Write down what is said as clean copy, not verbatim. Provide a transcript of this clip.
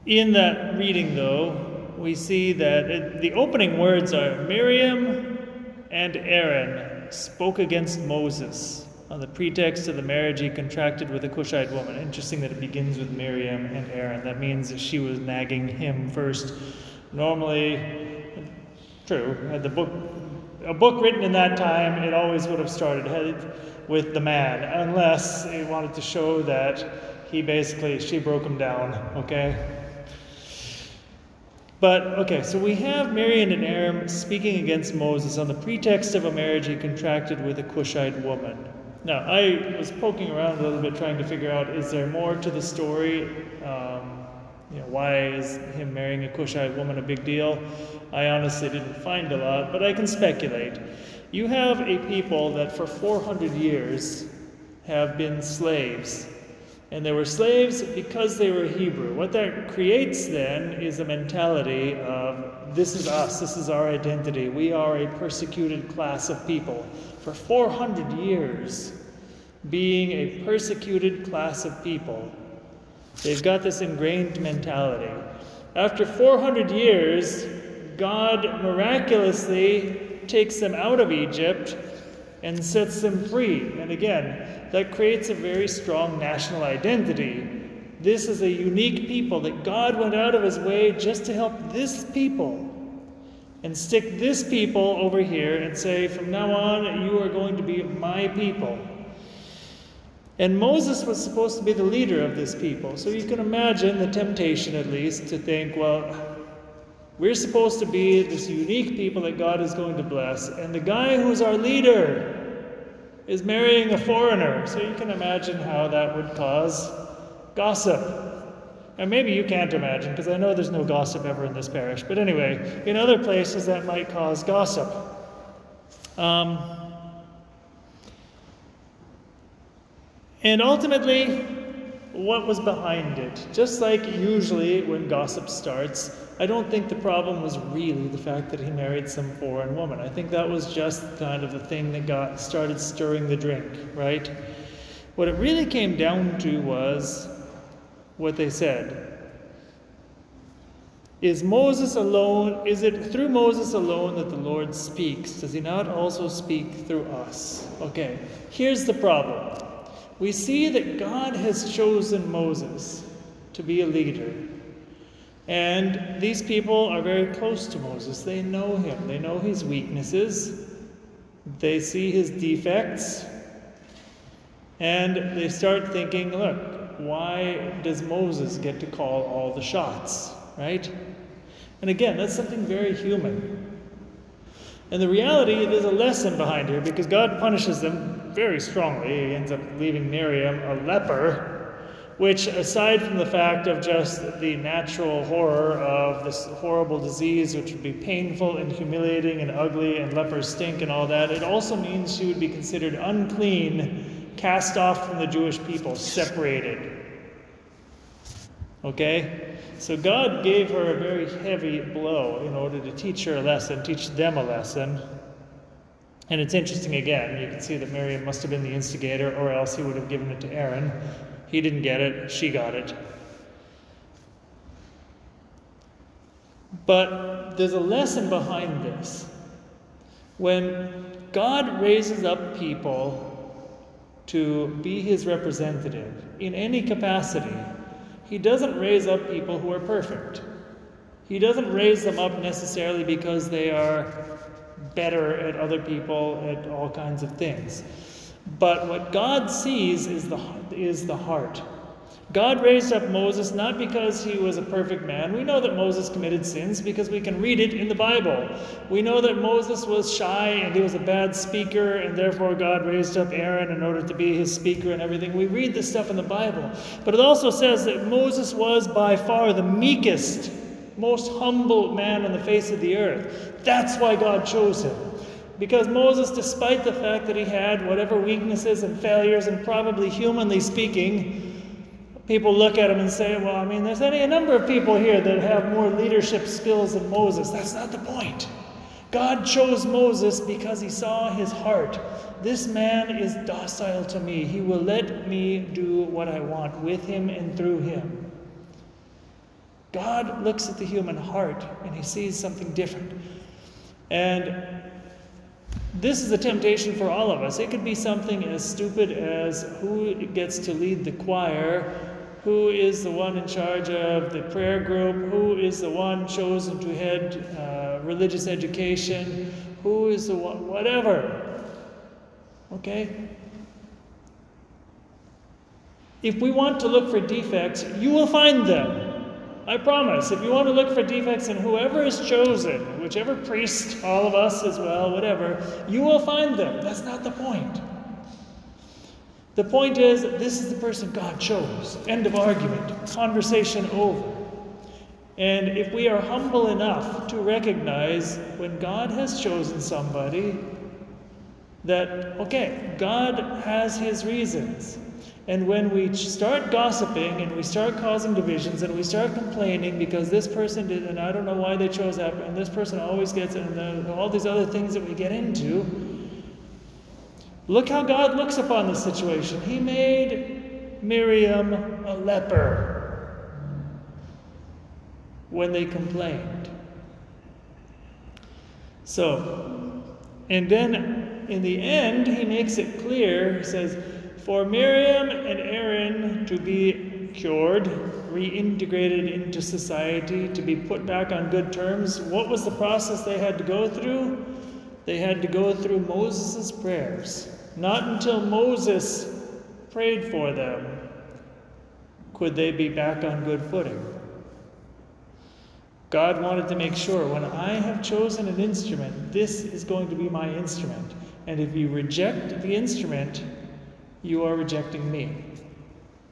In that reading, though, we see that the opening words are Miriam and Aaron spoke against Moses on the pretext of the marriage he contracted with a Cushite woman. Interesting that it begins with Miriam and Aaron. That means that she was nagging him first. Normally, true, a book written in that time, it always would have started with the man, unless it wanted to show that she broke him down, okay? But, okay, so we have Miriam and Aaron speaking against Moses on the pretext of a marriage he contracted with a Cushite woman. Now, I was poking around a little bit trying to figure out, is there more to the story? Why is him marrying a Cushite woman a big deal? I honestly didn't find a lot, but I can speculate. You have a people that for 400 years have been slaves. And they were slaves because they were Hebrew. What that creates then is a mentality of, this is us, this is our identity. We are a persecuted class of people. For 400 years, being a persecuted class of people, they've got this ingrained mentality. After 400 years, God miraculously takes them out of Egypt and sets them free. And again, that creates a very strong national identity. This is a unique people that God went out of his way just to help this people and stick this people over here and say, from now on, you are going to be my people. And Moses was supposed to be the leader of this people. So you can imagine the temptation, at least, to think, well, we're supposed to be this unique people that God is going to bless. And the guy who's our leader is marrying a foreigner. So you can imagine how that would cause gossip. And maybe you can't imagine, because I know there's no gossip ever in this parish. But anyway, in other places that might cause gossip. And ultimately, what was behind it? Just like usually when gossip starts, I don't think the problem was really the fact that he married some foreign woman. I think that was just kind of the thing that started stirring the drink, right? What it really came down to was what they said. Is it through Moses alone that the Lord speaks? Does he not also speak through us? Okay, here's the problem. We see that God has chosen Moses to be a leader. And these people are very close to Moses. They know him. They know his weaknesses. They see his defects. And they start thinking, look, why does Moses get to call all the shots, right? And again, that's something very human. And the reality, there's a lesson behind here, because God punishes them very strongly. He ends up leaving Miriam a leper, which, aside from the fact of just the natural horror of this horrible disease, which would be painful and humiliating and ugly, and lepers stink and all that, it also means she would be considered unclean, cast off from the Jewish people, separated. Okay? So God gave her a very heavy blow in order to teach her a lesson, teach them a lesson. And it's interesting again, you can see that Miriam must have been the instigator, or else he would have given it to Aaron. He didn't get it, she got it. But there's a lesson behind this. When God raises up people to be his representative in any capacity, he doesn't raise up people who are perfect. He doesn't raise them up necessarily because they are better at other people, at all kinds of things. But what God sees is the heart. God raised up Moses not because he was a perfect man. We know that Moses committed sins because we can read it in the Bible. We know that Moses was shy and he was a bad speaker, and therefore God raised up Aaron in order to be his speaker and everything. We read this stuff in the Bible. But it also says that Moses was by far the meekest, most humble man on the face of the earth. That's why God chose him. Because Moses, despite the fact that he had whatever weaknesses and failures, and probably humanly speaking, people look at him and say, well, I mean, there's a number of people here that have more leadership skills than Moses. That's not the point. God chose Moses because he saw his heart. This man is docile to me. He will let me do what I want with him and through him. God looks at the human heart and he sees something different. And this is a temptation for all of us. It could be something as stupid as who gets to lead the choir, who is the one in charge of the prayer group, who is the one chosen to head religious education, who is the one, whatever. Okay? If we want to look for defects, you will find them. I promise. If you want to look for defects in whoever is chosen, whichever priest, all of us as well, whatever, you will find them. That's not the point. The point is, this is the person God chose. End of argument. Conversation over. And if we are humble enough to recognize when God has chosen somebody, that, okay, God has his reasons. And when we start gossiping and we start causing divisions and we start complaining because this person did, and I don't know why they chose that, and this person always gets it, and all these other things that we get into, look how God looks upon the situation. He made Miriam a leper when they complained. So, and then in the end, he makes it clear, he says, for Miriam and Aaron to be cured, reintegrated into society, to be put back on good terms, what was the process they had to go through? They had to go through Moses' prayers. Not until Moses prayed for them could they be back on good footing. God wanted to make sure, when I have chosen an instrument, this is going to be my instrument. And if you reject the instrument, you are rejecting me.